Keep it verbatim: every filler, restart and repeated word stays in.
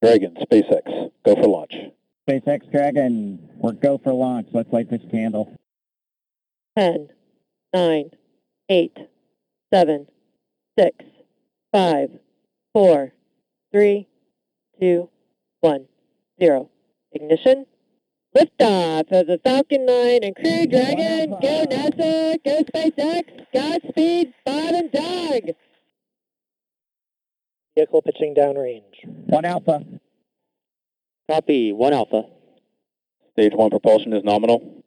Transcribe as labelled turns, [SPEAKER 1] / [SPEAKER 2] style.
[SPEAKER 1] Dragon, SpaceX, go for launch.
[SPEAKER 2] SpaceX Dragon, we're go for launch. Let's light this candle.
[SPEAKER 3] ten, nine, eight, seven, six, five, four, three, two, one, zero. Ignition. Liftoff of the Falcon nine and Crew Dragon. Go NASA, go SpaceX, Godspeed, Bob and Doug.
[SPEAKER 4] Vehicle pitching downrange.
[SPEAKER 2] One Alpha.
[SPEAKER 5] Copy, one Alpha.
[SPEAKER 1] Stage one propulsion is nominal.